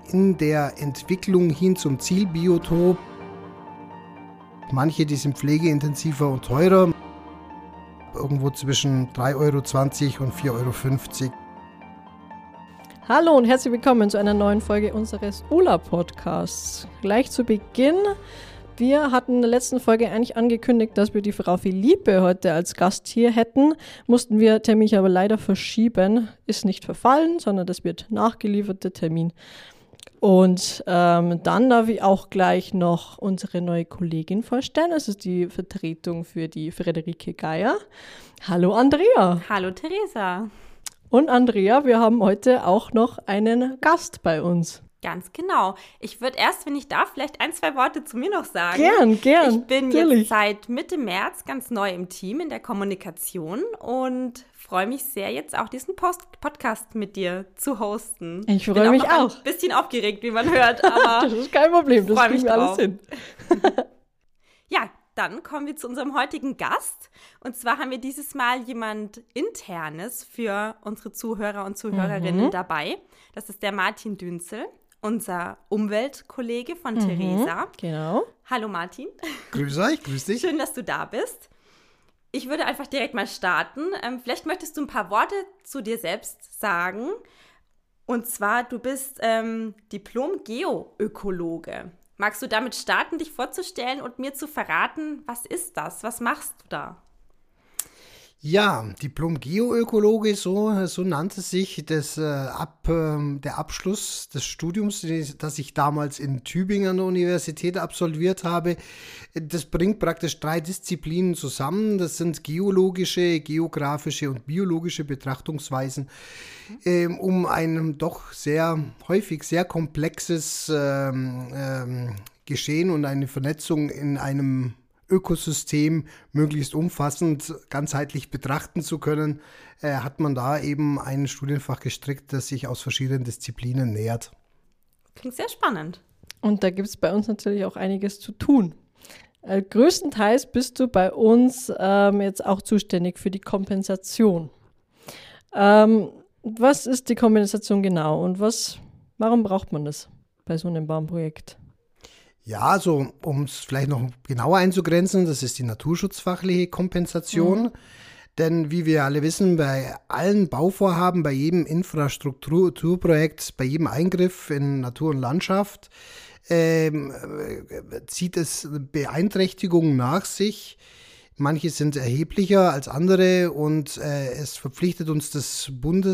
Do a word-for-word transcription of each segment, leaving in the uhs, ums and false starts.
in der Entwicklung hin zum Zielbiotop. Manche, die sind pflegeintensiver und teurer, irgendwo zwischen drei Euro zwanzig und vier Euro fünfzig. Hallo und herzlich willkommen zu einer neuen Folge unseres U L A-Podcasts. Gleich zu Beginn, wir hatten in der letzten Folge eigentlich angekündigt, dass wir die Frau Philippe heute als Gast hier hätten, mussten wir Termin aber leider verschieben. Ist nicht verfallen, sondern das wird nachgeliefert, der Termin. Und ähm, dann darf ich auch gleich noch unsere neue Kollegin vorstellen. Das ist die Vertretung für die Friederike Geier. Hallo Andrea. Hallo Theresa. Und Andrea, wir haben heute auch noch einen Gast bei uns. Ganz genau. Ich würde erst, wenn ich darf, vielleicht ein, zwei Worte zu mir noch sagen. Gern, gern. Ich bin natürlich. jetzt seit Mitte März ganz neu im Team in der Kommunikation und freue mich sehr, jetzt auch diesen Post- Podcast mit dir zu hosten. Ich freue mich auch. Ein bisschen aufgeregt, wie man hört, aber das ist kein Problem, das kriegen wir alles drauf. hin. Ja, dann kommen wir zu unserem heutigen Gast. Und zwar haben wir dieses Mal jemand Internes für unsere Zuhörer und Zuhörerinnen mhm. dabei. Das ist der Martin Dünzel, unser Umweltkollege von mhm, Theresa. Genau. Hallo Martin. Grüß euch, grüß dich. Schön, dass du da bist. Ich würde einfach direkt mal starten. Ähm, vielleicht möchtest du ein paar Worte zu dir selbst sagen. Und zwar, du bist ähm, Diplom-Geoökologe. Magst du damit starten, dich vorzustellen und mir zu verraten, was ist das? Was machst du da? Ja, Diplom-Geoökologe, so, so nannte sich das, äh, ab, äh, der Abschluss des Studiums, das ich damals in Tübingen an der Universität absolviert habe. Das bringt praktisch drei Disziplinen zusammen. Das sind geologische, geografische und biologische Betrachtungsweisen, äh, um ein doch sehr häufig sehr komplexes ähm, ähm, Geschehen und eine Vernetzung in einem Ökosystem möglichst umfassend, ganzheitlich betrachten zu können, äh, hat man da eben ein Studienfach gestrickt, das sich aus verschiedenen Disziplinen nähert. Klingt sehr spannend. Und da gibt es bei uns natürlich auch einiges zu tun. Äh, größtenteils bist du bei uns ähm, jetzt auch zuständig für die Kompensation. Ähm, was ist die Kompensation genau und was, warum braucht man das bei so einem Bauprojekt? Ja, also um es vielleicht noch genauer einzugrenzen, das ist die naturschutzfachliche Kompensation. Mhm. Denn wie wir alle wissen, bei allen Bauvorhaben, bei jedem Infrastrukturprojekt, bei jedem Eingriff in Natur und Landschaft ähm, zieht es Beeinträchtigungen nach sich. Manche sind erheblicher als andere und äh, es verpflichtet uns das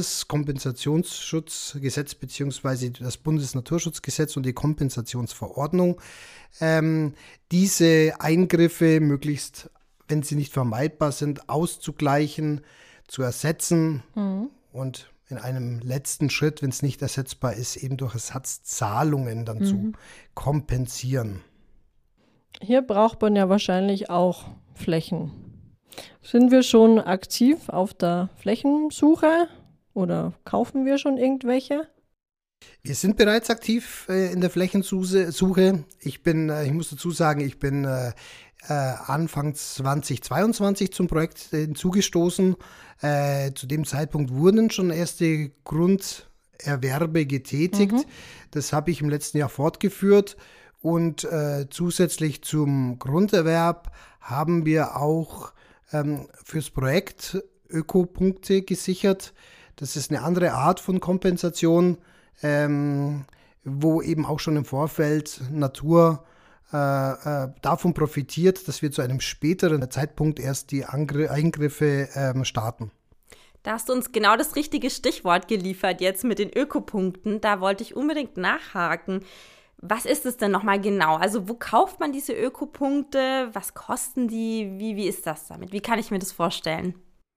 Bundeskompensationsschutzgesetz bzw. das Bundesnaturschutzgesetz und die Kompensationsverordnung, ähm, diese Eingriffe möglichst, wenn sie nicht vermeidbar sind, auszugleichen, zu ersetzen mhm. und in einem letzten Schritt, wenn es nicht ersetzbar ist, eben durch Ersatzzahlungen dann mhm. zu kompensieren. Hier braucht man ja wahrscheinlich auch Flächen. Sind wir schon aktiv auf der Flächensuche oder kaufen wir schon irgendwelche? Wir sind bereits aktiv äh, in der Flächensuche. Ich bin, äh, ich muss dazu sagen, ich bin äh, äh, Anfang zweitausendzweiundzwanzig zum Projekt hinzugestoßen. Äh, zu dem Zeitpunkt wurden schon erste Grunderwerbe getätigt. Mhm. Das habe ich im letzten Jahr fortgeführt. Und äh, zusätzlich zum Grunderwerb haben wir auch ähm, fürs Projekt Ökopunkte gesichert. Das ist eine andere Art von Kompensation, ähm, wo eben auch schon im Vorfeld Natur äh, äh, davon profitiert, dass wir zu einem späteren Zeitpunkt erst die Angr- Eingriffe ähm, starten. Da hast du uns genau das richtige Stichwort geliefert jetzt mit den Ökopunkten. Da wollte ich unbedingt nachhaken. Was ist es denn nochmal genau? Also wo kauft man diese Ökopunkte? Was kosten die? Wie, wie ist das damit? Wie kann ich mir das vorstellen?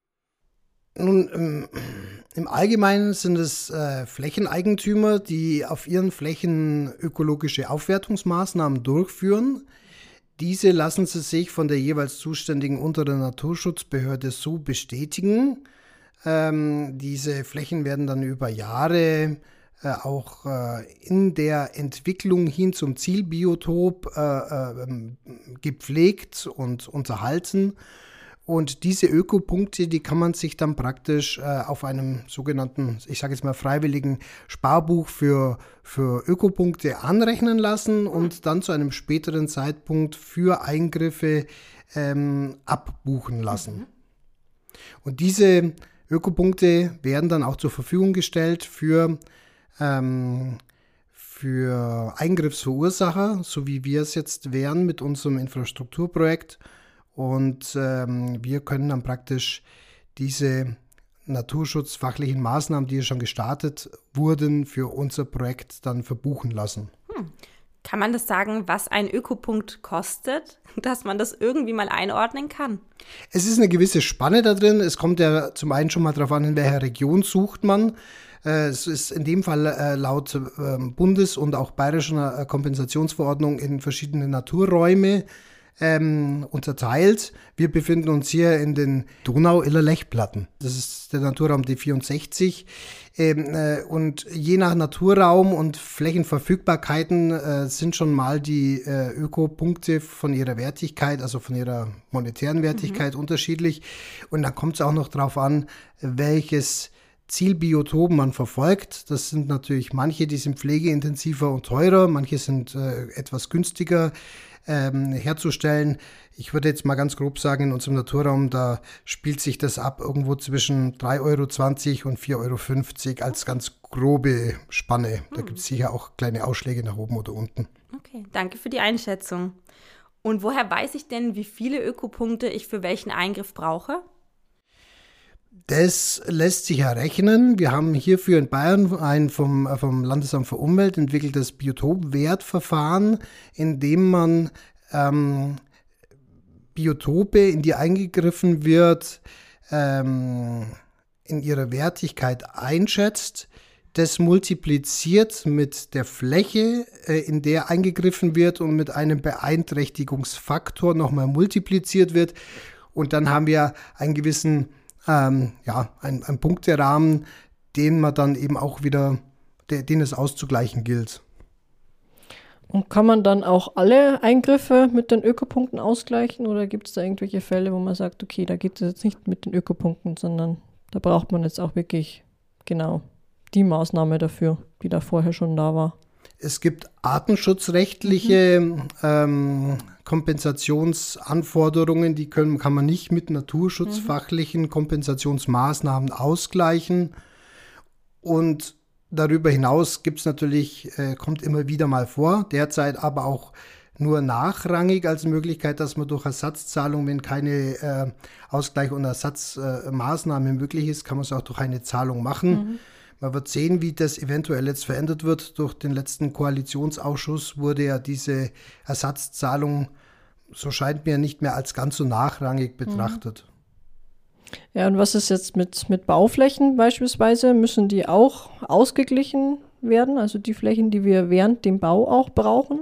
Nun, im, im Allgemeinen sind es äh, Flächeneigentümer, die auf ihren Flächen ökologische Aufwertungsmaßnahmen durchführen. Diese lassen sie sich von der jeweils zuständigen unteren Naturschutzbehörde so bestätigen. Ähm, diese Flächen werden dann über Jahre Äh, auch äh, in der Entwicklung hin zum Zielbiotop äh, äh, gepflegt und unterhalten. Und diese Ökopunkte, die kann man sich dann praktisch äh, auf einem sogenannten, ich sage jetzt mal freiwilligen Sparbuch für, für Ökopunkte anrechnen lassen und dann zu einem späteren Zeitpunkt für Eingriffe ähm, abbuchen lassen. Mhm. Und diese Ökopunkte werden dann auch zur Verfügung gestellt für, ähm, für Eingriffsverursacher, so wie wir es jetzt wären mit unserem Infrastrukturprojekt. Und ähm, wir können dann praktisch diese naturschutzfachlichen Maßnahmen, die schon gestartet wurden, für unser Projekt dann verbuchen lassen. Hm. Kann man das sagen, was ein Ökopunkt kostet, dass man das irgendwie mal einordnen kann? Es ist eine gewisse Spanne da drin. Es kommt ja zum einen schon mal darauf an, in welcher Region sucht man. Äh, es ist in dem Fall äh, laut äh, Bundes- und auch bayerischer äh, Kompensationsverordnung in verschiedene Naturräume Ähm, unterteilt. Wir befinden uns hier in den Donau-Iller-Lech-Platten. Das ist der Naturraum D vierundsechzig. Ähm, äh, und je nach Naturraum und Flächenverfügbarkeiten äh, sind schon mal die äh, Ökopunkte von ihrer Wertigkeit, also von ihrer monetären Wertigkeit mhm. unterschiedlich. Und dann kommt es auch noch darauf an, welches Zielbiotop man verfolgt. Das sind natürlich manche, die sind pflegeintensiver und teurer, manche sind äh, etwas günstiger ähm, herzustellen. Ich würde jetzt mal ganz grob sagen, in unserem Naturraum, da spielt sich das ab irgendwo zwischen drei Euro zwanzig und vier Euro fünfzig als ganz grobe Spanne. Da gibt es sicher auch kleine Ausschläge nach oben oder unten. Okay, danke für die Einschätzung. Und woher weiß ich denn, wie viele Ökopunkte ich für welchen Eingriff brauche? Das lässt sich errechnen. Wir haben hierfür in Bayern ein vom, vom Landesamt für Umwelt entwickeltes Biotopwertverfahren, in dem man ähm, Biotope, in die eingegriffen wird, ähm, in ihrer Wertigkeit einschätzt, das multipliziert mit der Fläche, äh, in der eingegriffen wird und mit einem Beeinträchtigungsfaktor nochmal multipliziert wird. Und dann haben wir einen gewissen Ähm, ja, ein, ein Punkterahmen, den man dann eben auch wieder, de, den es auszugleichen gilt. Und kann man dann auch alle Eingriffe mit den Ökopunkten ausgleichen oder gibt es da irgendwelche Fälle, wo man sagt, okay, da geht es jetzt nicht mit den Ökopunkten, sondern da braucht man jetzt auch wirklich genau die Maßnahme dafür, die da vorher schon da war? Es gibt artenschutzrechtliche mhm. ähm, Kompensationsanforderungen, die können, kann man nicht mit naturschutzfachlichen mhm. Kompensationsmaßnahmen ausgleichen. Und darüber hinaus gibt es natürlich, äh, kommt immer wieder mal vor, derzeit aber auch nur nachrangig als Möglichkeit, dass man durch Ersatzzahlung, wenn keine äh, Ausgleich- und Ersatzmaßnahme äh, möglich ist, kann man es auch durch eine Zahlung machen. Mhm. Man wird sehen, wie das eventuell jetzt verändert wird. Durch den letzten Koalitionsausschuss wurde ja diese Ersatzzahlung, so scheint mir, nicht mehr als ganz so nachrangig betrachtet. Ja, und was ist jetzt mit, mit Bauflächen beispielsweise? Müssen die auch ausgeglichen werden? Also die Flächen, die wir während dem Bau auch brauchen?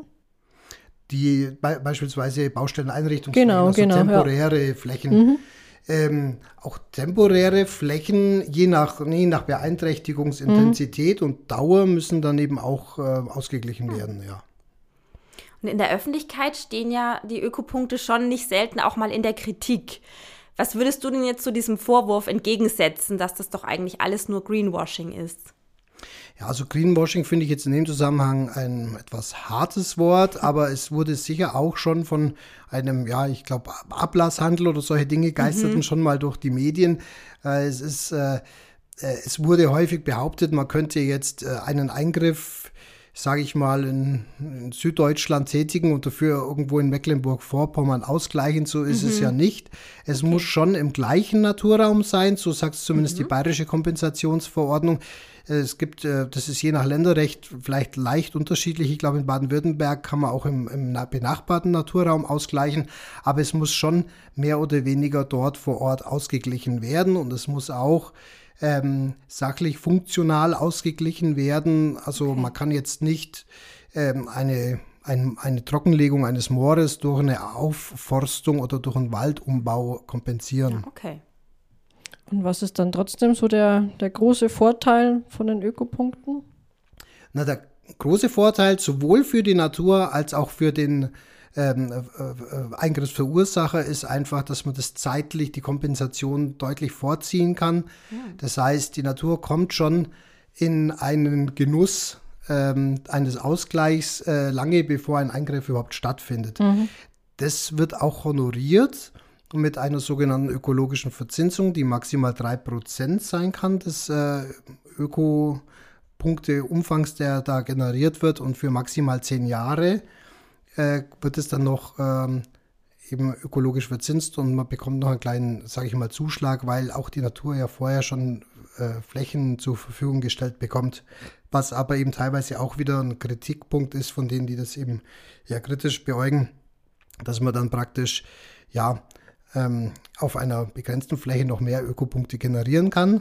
Die be- beispielsweise Baustelleneinrichtungsflächen, genau, also genau, temporäre ja. Flächen. Mhm. Ähm, auch temporäre Flächen, je nach, je nach Beeinträchtigungsintensität mhm. und Dauer, müssen dann eben auch äh, ausgeglichen mhm. werden, ja. Und in der Öffentlichkeit stehen ja die Ökopunkte schon nicht selten auch mal in der Kritik. Was würdest du denn jetzt zu diesem Vorwurf entgegensetzen, dass das doch eigentlich alles nur Greenwashing ist? Ja, also Greenwashing finde ich jetzt in dem Zusammenhang ein etwas hartes Wort, aber es wurde sicher auch schon von einem, ja, ich glaube, Ablasshandel oder solche Dinge geisterten mhm. schon mal durch die Medien. Äh, es ist, äh, es wurde häufig behauptet, man könnte jetzt äh, einen Eingriff, sage ich mal, in, in Süddeutschland tätigen und dafür irgendwo in Mecklenburg-Vorpommern ausgleichen. So ist mhm. es ja nicht. Es okay. muss schon im gleichen Naturraum sein, so sagt es zumindest mhm. die bayerische Kompensationsverordnung. Es gibt, das ist je nach Länderrecht vielleicht leicht unterschiedlich. Ich glaube, in Baden-Württemberg kann man auch im, im benachbarten Naturraum ausgleichen. Aber es muss schon mehr oder weniger dort vor Ort ausgeglichen werden. Und es muss auch ähm, sachlich funktional ausgeglichen werden. Also okay. man kann jetzt nicht ähm, eine, ein, eine Trockenlegung eines Moores durch eine Aufforstung oder durch einen Waldumbau kompensieren. Ja, okay. Und was ist dann trotzdem so der, der große Vorteil von den Ökopunkten? Na, der große Vorteil sowohl für die Natur als auch für den ähm, äh, Eingriffsverursacher ist einfach, dass man das zeitlich, die Kompensation deutlich vorziehen kann. Ja. Das heißt, die Natur kommt schon in einen Genuss ähm, eines Ausgleichs äh, lange bevor ein Eingriff überhaupt stattfindet. Mhm. Das wird auch honoriert mit einer sogenannten ökologischen Verzinsung, die maximal drei Prozent sein kann des äh, Ökopunkteumfangs, der da generiert wird. Und für maximal zehn Jahre äh, wird es dann noch ähm, eben ökologisch verzinst und man bekommt noch einen kleinen, sage ich mal, Zuschlag, weil auch die Natur ja vorher schon äh, Flächen zur Verfügung gestellt bekommt, was aber eben teilweise auch wieder ein Kritikpunkt ist von denen, die das eben ja kritisch beäugen, dass man dann praktisch ja ähm, auf einer begrenzten Fläche noch mehr Ökopunkte generieren kann.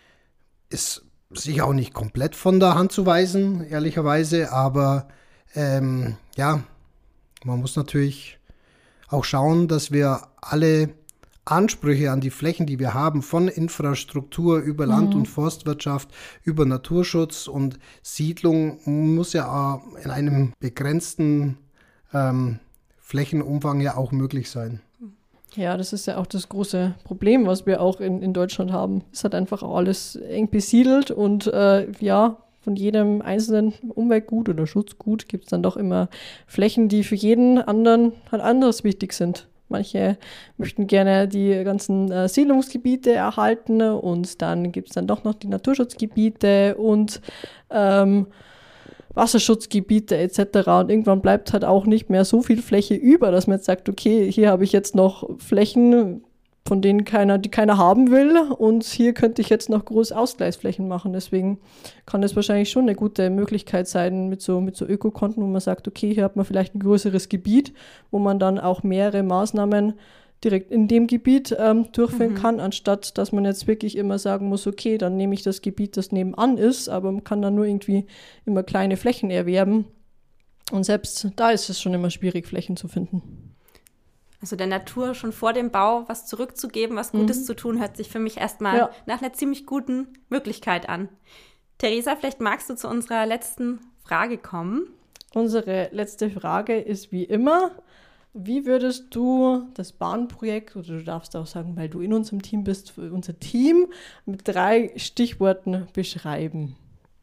Ist sicher auch nicht komplett von der Hand zu weisen, ehrlicherweise, aber ähm, ja, man muss natürlich auch schauen, dass wir alle Ansprüche an die Flächen, die wir haben, von Infrastruktur über Land- mhm. und Forstwirtschaft, über Naturschutz und Siedlung, muss ja in einem begrenzten ähm, Flächenumfang ja auch möglich sein. Ja, das ist ja auch das große Problem, was wir auch in, in Deutschland haben. Es hat einfach auch alles eng besiedelt und äh, ja, von jedem einzelnen Umweltgut oder Schutzgut gibt es dann doch immer Flächen, die für jeden anderen halt anderes wichtig sind. Manche möchten gerne die ganzen äh, Siedlungsgebiete erhalten und dann gibt es dann doch noch die Naturschutzgebiete und ähm, Wasserschutzgebiete et cetera. Und irgendwann bleibt halt auch nicht mehr so viel Fläche über, dass man jetzt sagt, okay, hier habe ich jetzt noch Flächen, von denen keiner, die keiner haben will und hier könnte ich jetzt noch große Ausgleichsflächen machen. Deswegen kann das wahrscheinlich schon eine gute Möglichkeit sein mit so, mit so Ökokonten, wo man sagt, okay, hier hat man vielleicht ein größeres Gebiet, wo man dann auch mehrere Maßnahmen direkt in dem Gebiet ähm, durchführen mhm. kann, anstatt dass man jetzt wirklich immer sagen muss, okay, dann nehme ich das Gebiet, das nebenan ist, aber man kann dann nur irgendwie immer kleine Flächen erwerben. Und selbst da ist es schon immer schwierig, Flächen zu finden. Also der Natur schon vor dem Bau was zurückzugeben, was Gutes mhm. zu tun, hört sich für mich erstmal ja. nach einer ziemlich guten Möglichkeit an. Theresa, vielleicht magst du zu unserer letzten Frage kommen. Unsere letzte Frage ist wie immer: Wie würdest du das Bahnprojekt, oder du darfst auch sagen, weil du in unserem Team bist, unser Team mit drei Stichworten beschreiben?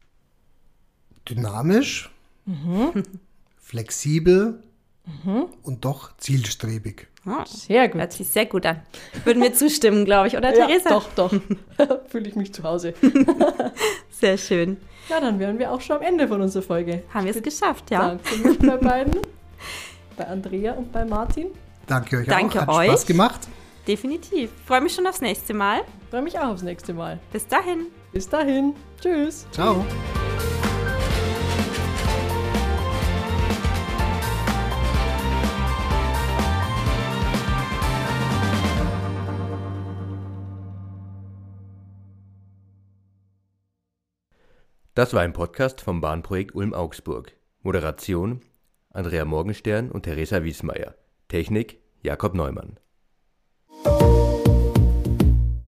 Dynamisch, mhm. flexibel mhm. und doch zielstrebig. Oh, sehr gut. Hört sich sehr gut an. Würden wir zustimmen, glaube ich, oder ja, Theresa? Doch, doch. Fühle ich mich zu Hause. Sehr schön. Ja, dann wären wir auch schon am Ende von unserer Folge. Haben wir es geschafft, ja. Danke mich bei beiden. Bei Andrea und bei Martin. Danke euch Danke auch. Hat euch. Spaß gemacht. Definitiv. Freue mich schon aufs nächste Mal. Freue mich auch aufs nächste Mal. Bis dahin. Bis dahin. Tschüss. Ciao. Das war ein Podcast vom Bahnprojekt Ulm-Augsburg. Moderation Andrea Morgenstern und Theresa Wiesmeier. Technik Jakob Neumann.